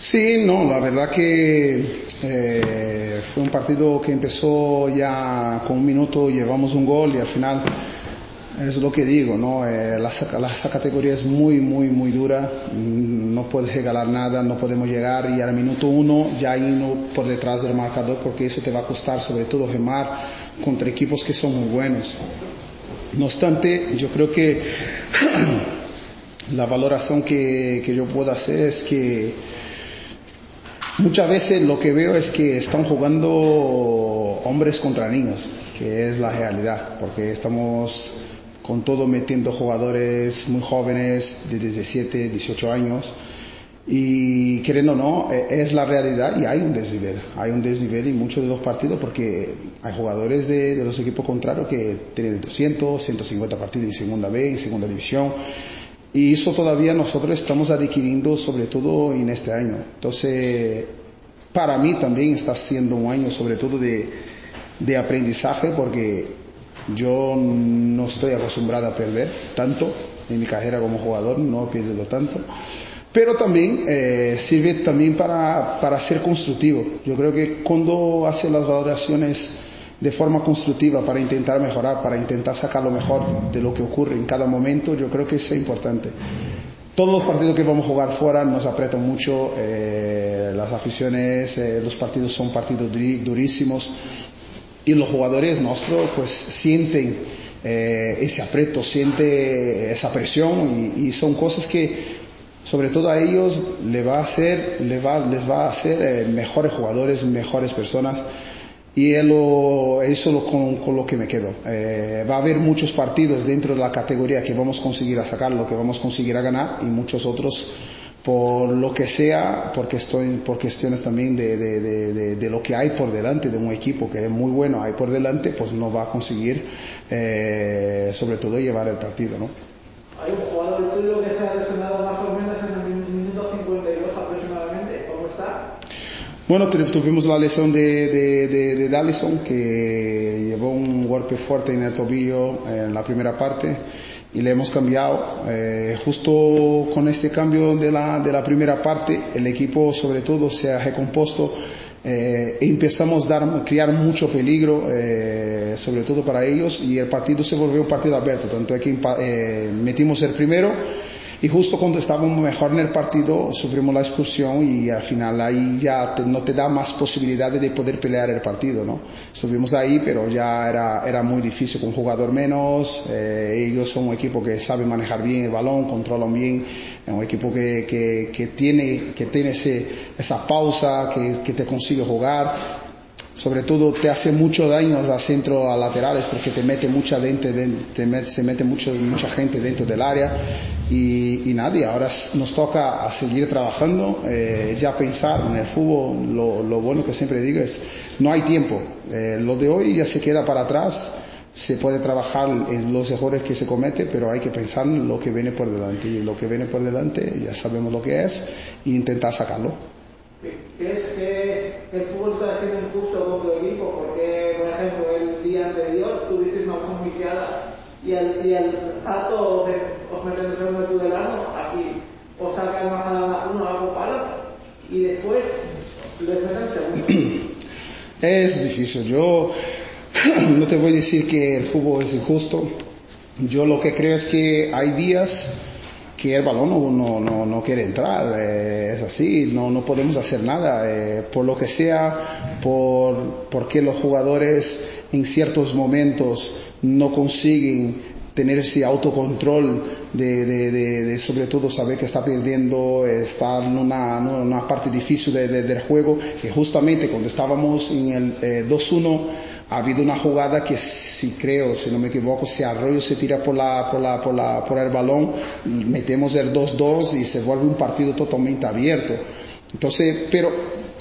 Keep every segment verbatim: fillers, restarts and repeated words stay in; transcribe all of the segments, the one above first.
Sí, no, la verdad que eh, fue un partido que empezó ya con un minuto, llevamos un gol y al final es lo que digo, ¿no? Eh, la, la, esa categoría es muy, muy, muy dura, no puedes regalar nada, no podemos llegar y al minuto uno ya irnos por detrás del marcador porque eso te va a costar sobre todo remar contra equipos que son muy buenos. No obstante, yo creo que la valoración que, que yo puedo hacer es que muchas veces lo que veo es que están jugando hombres contra niños, que es la realidad, porque estamos con todo metiendo jugadores muy jóvenes de diecisiete, dieciocho años y queriendo o no, es la realidad y hay un desnivel, hay un desnivel en muchos de los partidos porque hay jugadores de, de los equipos contrarios que tienen doscientos, ciento cincuenta partidos en segunda B, en segunda división. Y eso todavía nosotros estamos adquiriendo, sobre todo en este año. Entonces, para mí también está siendo un año sobre todo de, de aprendizaje porque yo no estoy acostumbrado a perder tanto en mi carrera como jugador, no he perdido tanto. Pero también eh, sirve también para, para ser constructivo. Yo creo que cuando hace las valoraciones de forma constructiva para intentar mejorar, para intentar sacar lo mejor de lo que ocurre en cada momento, yo creo que eso es importante. Todos los partidos que vamos a jugar fuera nos apretan mucho, eh, las aficiones, eh, los partidos son partidos durísimos y los jugadores nuestros pues sienten eh, ese apreto, sienten esa presión y, y son cosas que sobre todo a ellos les va a hacer, les va, les va a hacer eh, mejores jugadores, mejores personas. Y eso es lo, con, con lo que me quedo. Eh, va a haber muchos partidos dentro de la categoría que vamos a conseguir a sacar, lo que vamos a conseguir a ganar, y muchos otros, por lo que sea, porque estoy, por cuestiones también de, de, de, de, de lo que hay por delante de un equipo que es muy bueno, hay por delante, pues no va a conseguir, eh, sobre todo, llevar el partido, ¿no? Hay un jugador tuyo que se ha lesionado más o menos en el minuto cincuenta y dos aproximadamente, ¿cómo está? Bueno, tuvimos la lesión de, de, de, de Dallison, que llevó un golpe fuerte en el tobillo en la primera parte y le hemos cambiado. Eh, justo con este cambio de la, de la primera parte, el equipo sobre todo se ha recompuesto. Eh, empezamos a dar, crear mucho peligro, eh, sobre todo para ellos, y el partido se volvió un partido abierto. Tanto es que eh, metimos el primero. Y justo cuando estábamos mejor en el partido sufrimos la expulsión y al final ahí ya te, no te da más posibilidades de poder pelear el partido, ¿no? Estuvimos ahí, pero ya era, era muy difícil con un jugador menos. Eh, ellos son un equipo que sabe manejar bien el balón, controlan bien, es un equipo que, que, que tiene, que tiene ese, esa pausa, que, que te consigue jugar. Sobre todo te hace mucho daño a centro, a laterales, porque te mete mucha gente, te mete, se mete mucho, mucha gente dentro del área y, y nadie. Ahora nos toca a seguir trabajando, eh, ya pensar en el fútbol. Lo, lo bueno que siempre digo es no hay tiempo, eh, lo de hoy ya se queda para atrás. Se puede trabajar en los errores que se cometen, pero hay que pensar en lo que viene por delante, y lo que viene por delante ya sabemos lo que es e intentar sacarlo. ¿Crees que el fútbol está siendo injusto con tu equipo? Porque, por ejemplo, el día anterior tuviste una opción viciada y al, y al rato os, os meten en el segundo tudelano, aquí os sacan más a uno a palos y después les meten en segundo. Es difícil. Yo no te voy a decir que el fútbol es injusto. Yo lo que creo es que hay días que el balón no, no, no, no quiere entrar, eh, es así, no, no podemos hacer nada, eh, por lo que sea, por, porque los jugadores en ciertos momentos no consiguen tener ese autocontrol de, de, de, de sobre todo saber que está perdiendo, estar en una, en una parte difícil de, de, del juego, que justamente cuando estábamos en el eh, dos uno ha habido una jugada que, si creo, si no me equivoco, si Arroyo se tira por, la, por, la, por, la, por el balón, metemos el dos dos y se vuelve un partido totalmente abierto. Entonces, pero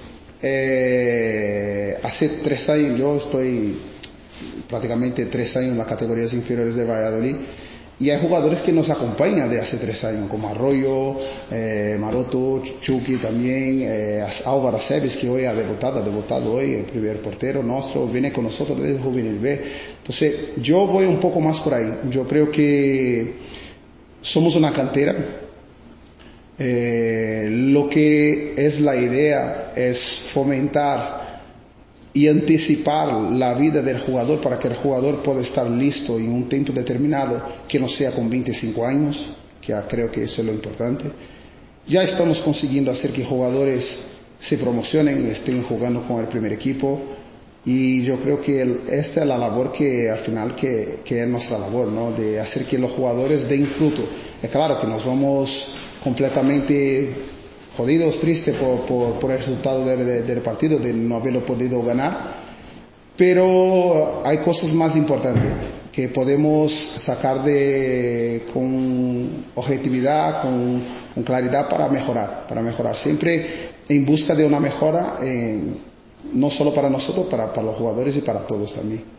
eh, hace tres años, yo estoy prácticamente tres años en las categorías inferiores de Valladolid, y hay jugadores que nos acompañan de hace tres años, como Arroyo, eh, Maroto, Chucky también, eh, Álvaro Aceves, que hoy ha debutado, ha debutado hoy, el primer portero nuestro, viene con nosotros desde Juvenil B. Entonces, yo voy un poco más por ahí. Yo creo que somos una cantera Eh, lo que es la idea es fomentar y anticipar la vida del jugador para que el jugador pueda estar listo en un tiempo determinado, que no sea con veinticinco años, que creo que eso es lo importante. Ya estamos consiguiendo hacer que jugadores se promocionen, estén jugando con el primer equipo, y yo creo que el, esta es la labor que al final que, que es nuestra labor, ¿no? De hacer que los jugadores den fruto. Es claro que nos vamos completamente jodidos, tristes por, por, por el resultado del, del, del partido, de no haberlo podido ganar, pero hay cosas más importantes que podemos sacar de, con objetividad, con, con claridad para mejorar, para mejorar, siempre en busca de una mejora, eh, no solo para nosotros, para, para los jugadores y para todos también.